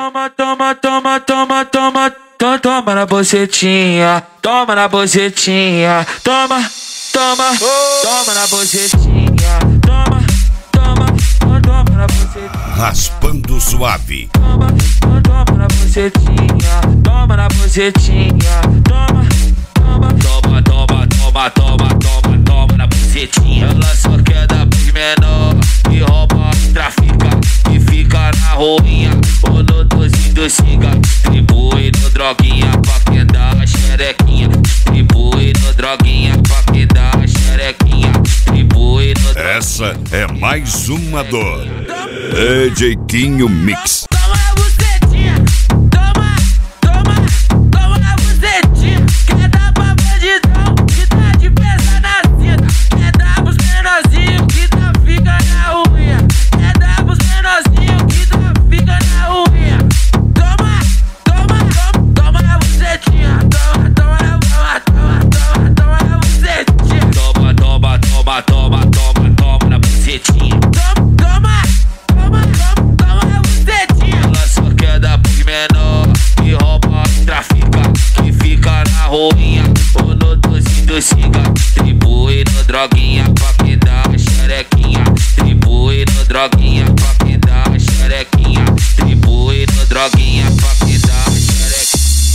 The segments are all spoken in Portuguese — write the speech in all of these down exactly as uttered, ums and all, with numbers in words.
toma, toma, toma, toma, toma, toma, toma na bocetinha, toma na bocetinha, toma, toma, toma na bocetinha, toma, toma, toma na bocetinha. Raspando Suave. Toma, toma na bocetinha, toma na bocetinha, toma, toma, toma, toma, toma, toma, toma, toma na bocetinha. Ela só quer dar pros menor e rouba, trafica e fica na ruinha ou no docinho do ciga. Distribui no droguinha pra quem dá a xerequinha. Distribui no droguinha pra quem dá a xerequinha. Distribui no droguinha. Essa é mais uma dor. D J Quinho Mix. Toma na bucetinha, toma, toma, toma na bucetinha. Quer dar pra bandidão que tá de peça na cinta. Quer dar pros menorzinhos que tá fica na unha. Quer dar pros menorzinhos que tá fica na unha. Toma, toma, toma, toma na bucetinha. Toma, toma, toma, toma, toma, toma na bucetinha. Toma, toma, toma, toma, toma, toma na bucetinha. Toma, toma. Menor que rouba, trafica, que fica na ruinha ou no docinho do ciga. Distribui no droguinha pra quem dá a xerequinha. Distribui no droguinha pra quem dá a xerequinha. Distribui no droguinha pra quem dá a xerequinha.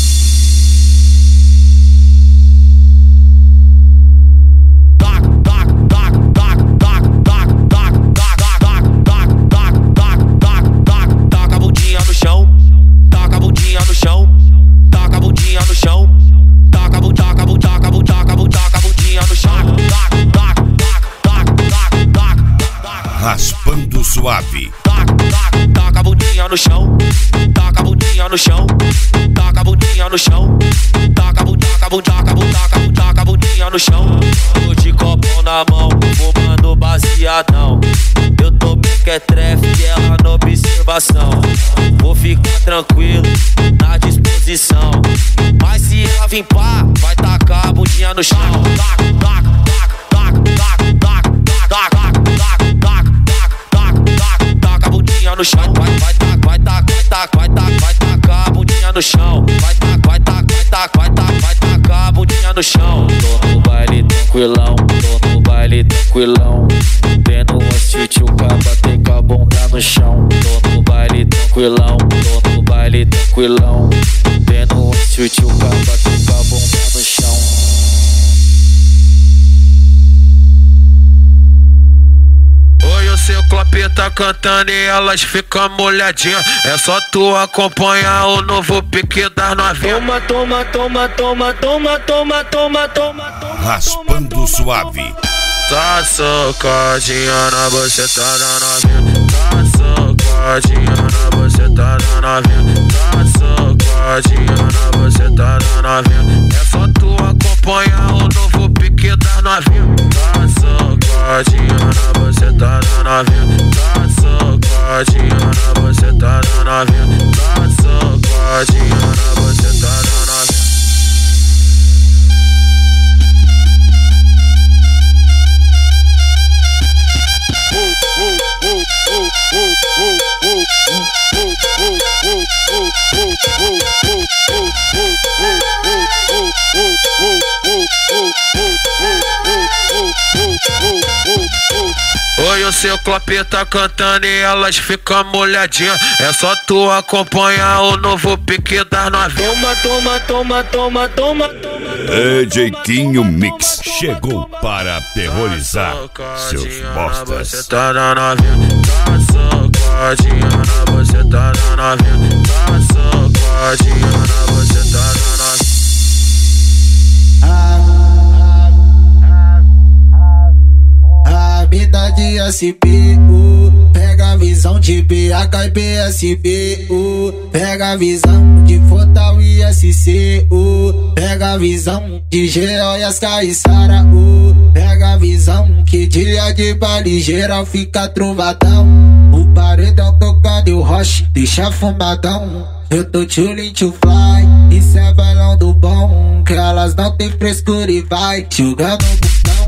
Taca a bundinha no chão. Taca a bundinha no chão, taca a bundinha no chão, taca a bundinha, taca a bundinha, taca a bundinha, taca a bundinha no chão, taca, taca, taca, taca, taca, taca. Raspando Suave. Taca, taca, taca a bundinha no chão, taca a bundinha no chão, taca a bundinha no chão, taca a bundinha, taca a bundinha, taca a bundinha, taca a bundinha no chão. Tô de copão na mão, fumando baseadão. Eu tô bem que é trefe e ela na observação. Vou ficar tranquilo, na disposição. Mas se ela vir pá, vai tacar a bundinha no chão. Taca, taca, taca, taca, taca, taca, taca, taca, taca, taca, taca, taca a bundinha no chão. Vai, vai tacar, vai tacar, vai tacar, vai tacar, vai tacar a bundinha no chão. Vai tacar, vai tacar, vai tacar, vai tacar, vai tacar a bundinha no chão. Tô no baile tranquilão, tô no baile tranquilão. Vendo um street, o caba tem com a bunda no chão. Tô no baile tranquilão, tô no baile tranquilão. Vendo um street, o caba tem com a bunda no chão. Oi, o seu clopê tá cantando e elas ficam molhadinhas. É só tu acompanhar o novo pique das novinhas. Toma, toma, toma, toma, toma, toma, toma, toma, toma. Raspando Suave. Tá socadinha na bucetada novinha. Tá socadinha na bucetada novinha. Tá socadinha na bucetada novinha. É só tu acompanhar o novo pique das novinhas. Tá socadinha na bucetada novinha. Tá socadinha na bucetada novinha. Tá socadinha na bucetada novinha. Oi, o seu clopê tá cantando e elas ficam molhadinhas. É só tu acompanhar o novo pique das novinhas. Toma, toma, toma, toma, toma, toma. D J Quinho Mix chegou para aterrorizar seus bostas. Você tá na novinha, tá socadinha na bucetada novinha. Tá socadinha na bucetada novinha. A vida de S P U, pega a visão de B H e B S B U, pega a visão de Fortal e S C U, pega a visão de Geóias, Caiçara U, pega a visão que dia de baile geral fica trovadão. O paredão tocando e o roche deixa fumadão. Eu tô chillin' to fly, isso é balão do bom, que elas não tem frescura e vai jogando o botão.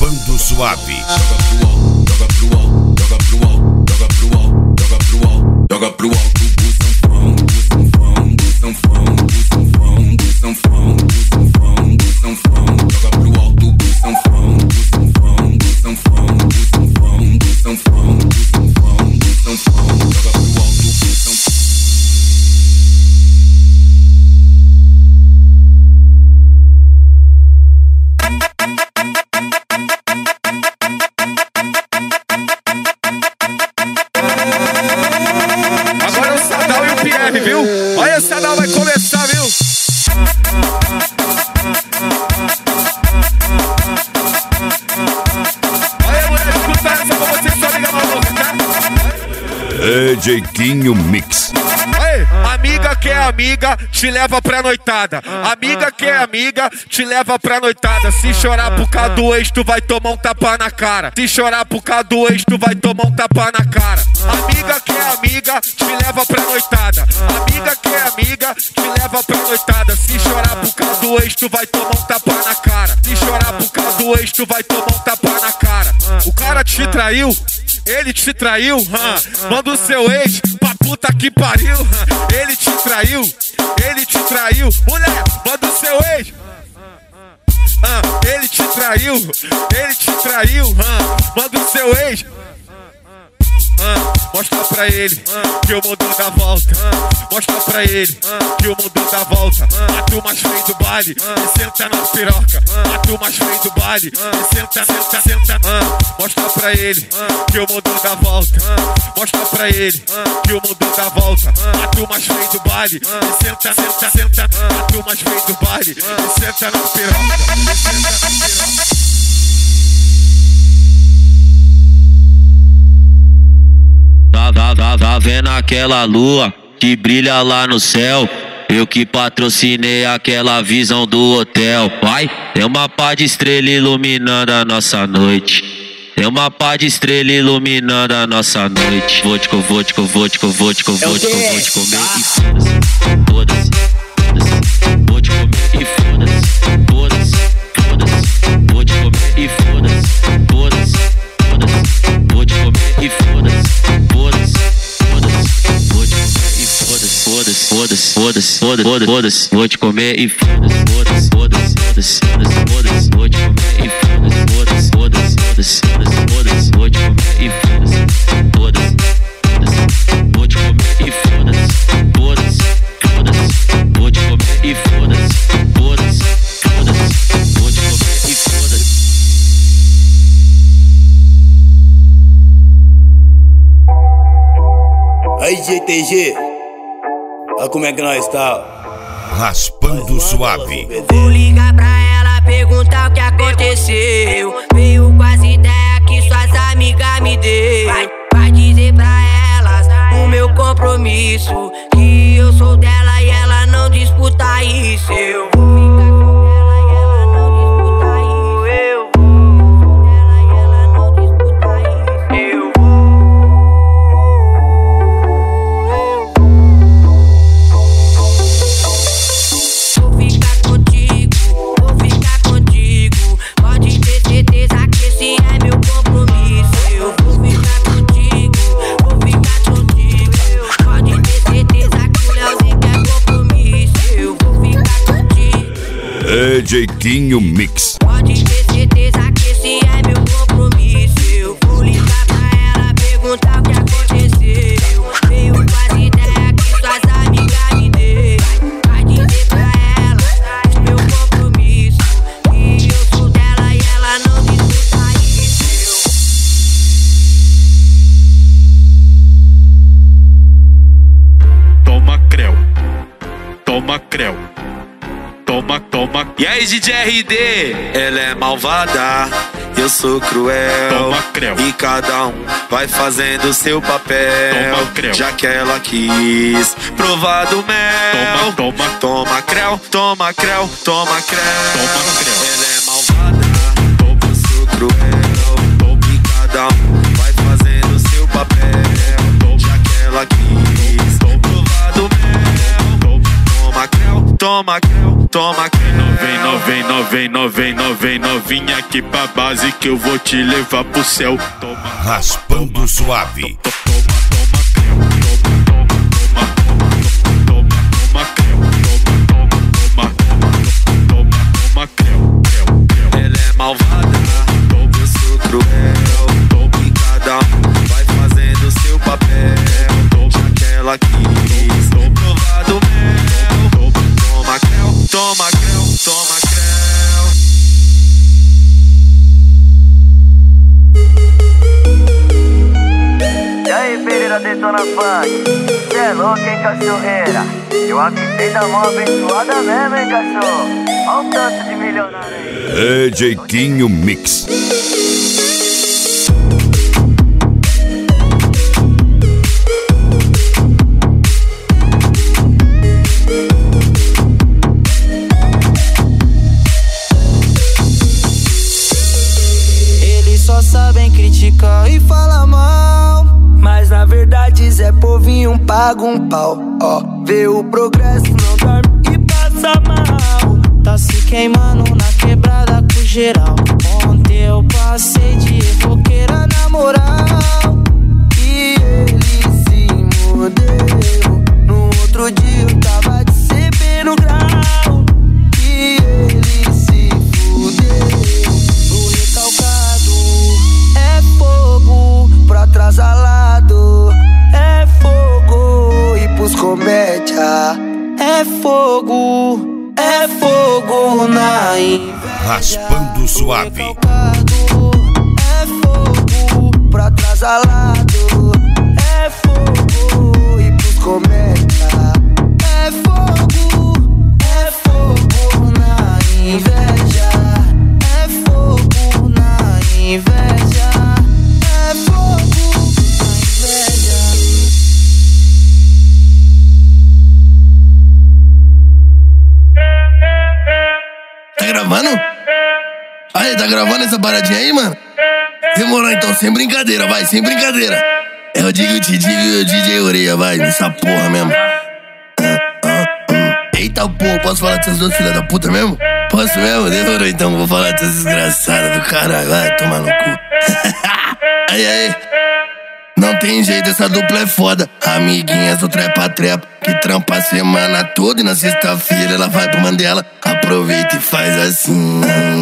Raspando Suave. Joga pro alto, joga pro alto, joga pro alto, joga pro alto, joga pro alto, joga pro alto. Do sanfão, do sanfão, do sanfão, do sanfão, do sanfão, do sanfão, joga pro alto. Do sanfão, do sanfão, do sanfão, do sanfão, do sanfão, do sanfão, do sanfão, joga pro alto. Do sanfão. Agora o Sadal e o Pierre, viu? Olha, o Sadal vai começar, viu? Olha, mulher, escuta essa pra você, sua amiga maluca, tá? D J Quinho Mix. Aí, amiga que é amiga, te leva pra noitada. Amiga que é amiga, te leva pra noitada. Se chorar por causa do ex, tu vai tomar um tapa na cara. Se chorar por causa do ex, tu vai tomar um tapa na cara. Amiga que é amiga, te leva pra noitada. Amiga que é amiga, te leva pra noitada. Se chorar por causa do ex, tu vai tomar um tapa na cara. Se chorar por causa do ex, tu vai tomar um tapa na cara. O cara te traiu, ele te traiu, hum. Manda o seu ex pra puta que pariu, hum. Ele te traiu, ele te traiu. Mulher, manda o seu ex, hum. Ele te traiu, ele te traiu, hum. Manda o seu ex, hum. Mostra pra ele que o mundo dá volta. Mostra pra ele que o mundo dá volta. A turma feio do baile e senta na piroca. A turma feio do baile e senta, senta, senta. Mostra pra ele que o mundo dá volta. Mostra pra ele que o mundo dá volta. A turma feio do baile e senta, senta, senta. A turma feio do baile e senta na piroca. E senta na piroca. Tá, tá, tá, tá vendo aquela lua que brilha lá no céu? Eu que patrocinei aquela visão do hotel. Vai, tem uma pá de estrela iluminando a nossa noite. Tem uma pá de estrela iluminando a nossa noite. Vou te, vou te, vou te, vou te, vou te, vou te comer e foda-se, foda-se, foda-se. Vou te comer e foda-se, foda-se, foda-se. Vou te comer e foda-se, foda-se, foda-se. Vou te comer e foda-se. Foda-se, foda-se, foda-se, foda-se, foda-se, vou te comer e foda-se, foda-se, foda-se, foda-se, foda-se, vou te comer e foda-se, foda-se, foda-se, foda-se, foda-se, vou te comer e foda-se, foda-se, foda-se, vou te comer e foda-se, foda-se, foda-se, vou te comer e foda-se, foda-se, foda-se, vou te comer e foda-se. Aí, G T G, olha como é que nós tá. Raspando Suave. Vou ligar pra ela, perguntar o que aconteceu. Veio com as ideias que suas amigas me deu. Vai dizer pra elas o meu compromisso, que eu sou dela e ela não disputa isso. Eu vou ficar com ela e ela não disputa isso. Eu vou dela e ela não disputa isso. Eu D J Quinho Mix. pode ter certeza que esse é meu compromisso. Eu vou ligar pra ela, perguntar o que aconteceu. Veio com as ideias que suas amigas me deu. Vai dizer pra ela o meu compromisso, que eu sou dela e ela não disputa isso. Toma creu, toma creu. Toma, toma. E aí, D J R D, ela é malvada, eu sou cruel. Toma creu. E cada um vai fazendo o seu papel. Toma creu. Já que ela quis provar do mel. Toma, toma. Toma creu, toma creu, toma creu. Toma creu. Ela é malvada, eu sou cruel. E cada um vai fazendo o seu papel. Já que ela quis provar do mel. Toma creu, toma creu. toma creu. Vem, não vem, não vem, não vem, não vem, novinha aqui pra base que eu vou te levar pro céu. Toma, Raspando Suave. Ela é malvada, eu sou cruel, e cada um vai fazendo seu papel. Já que ela quis provar do mel. Toma creu, toma creu, toma creu. E aí, Pereira Detona Funk, cê é louco, hein, cachorreira? Eu avisei da mão abençoada mesmo, hein, cachorro? Olha o tanto de milionário aí. D J Quinho Mix. Eles só sabem criticar e falar mal, mas na verdade Zé Povinho paga um pau. Ó, vê o progresso, não dorme e passa mal. Tá se queimando na quebrada com geral. Ontem eu passei de roqueira na moral, e ele se mordeu. No outro dia eu tava de C B no grau, e ele se fudeu. No recalcado é fogo, pro atrasalado é fogo, e pros comédia é fogo. É fogo na inveja. Raspando Suave. É fogo pro atrasalado, é fogo, e pros comédia é fogo. É fogo na inveja. É fogo na inveja. É fogo na inveja. Tá gravando? Aí, tá gravando essa paradinha aí, mano? Demorou então, sem brincadeira, vai, sem brincadeira. Eu digo, te digo, eu D J Orelha, vai, nessa porra mesmo. Ah, ah, hum. Eita porra, posso falar dessas duas filhas da puta mesmo? Posso mesmo? Demorou então, vou falar dessas desgraçadas do caralho, vai tomar no cu. Aí, aí. Não tem jeito, essa dupla é foda. Amiguinhas do trepa-trepa, que trampa a semana toda, e na sexta-feira ela vai pro Mandela. Aproveita e faz assim.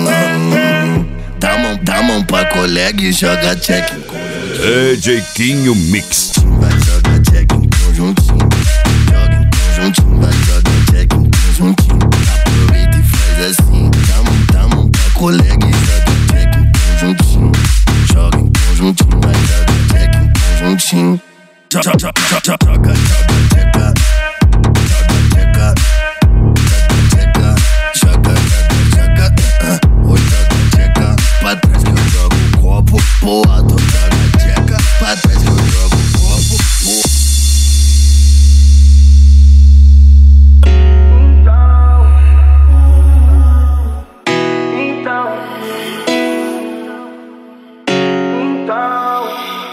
Dá mão, dá mão pra colega e joga check em conjuntinho. D J Quinho Mix. Vai, joga check em conjuntinho. Joga em conjuntinho, vai, joga check em conjuntinho. Aproveita e faz assim. Dá mão, dá mão pra colega e joga check em conjuntinho. Joga em conjuntinho, vai, joga check em conjuntinho. Joga, joga, joga, joga, joga, checa. Joga, checa. Joga, checa. Joga, joga, joga. Oi, joga, checa. Pra trás que eu jogo o copo, pro alto joga checa. Pra trás que eu jogo o copo, pro... Então, então,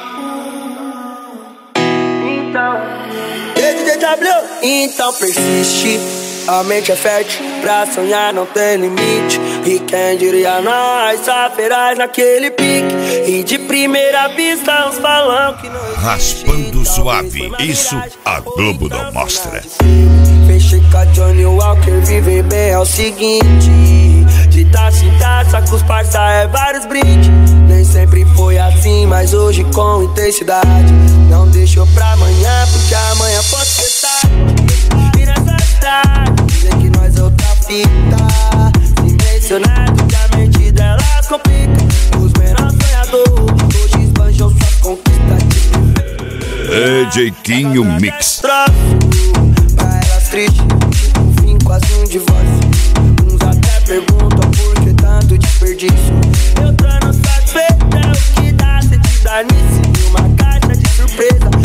então, D J W. Então persiste, a mente é fértil, pra sonhar não tem limite. E quem diria nós, só feraz naquele pique. E de primeira vista uns falam que não existe. Raspando Suave, isso a Globo não mostra. Fechei com a Johnny Walker, viver bem é o seguinte: de taça em taça com os parça é vários brindes. Nem sempre foi assim, mas hoje com intensidade. Não deixou pra amanhã, porque amanhã pode ser tarde. E nessa cidade, dizem que nós é outra fita. Se mencionado que a mente delas complica. Os menores sonhadores, hoje esbanjam suas conquistas. D J Quinho Mix. Troço pra elas tristes, tipo um fim, quase um divórcio. Uns até perguntam por que tanto desperdício. Eu tô no satisfeito, é o que dá, cê te dá nisso. E uma caixa de surpresa,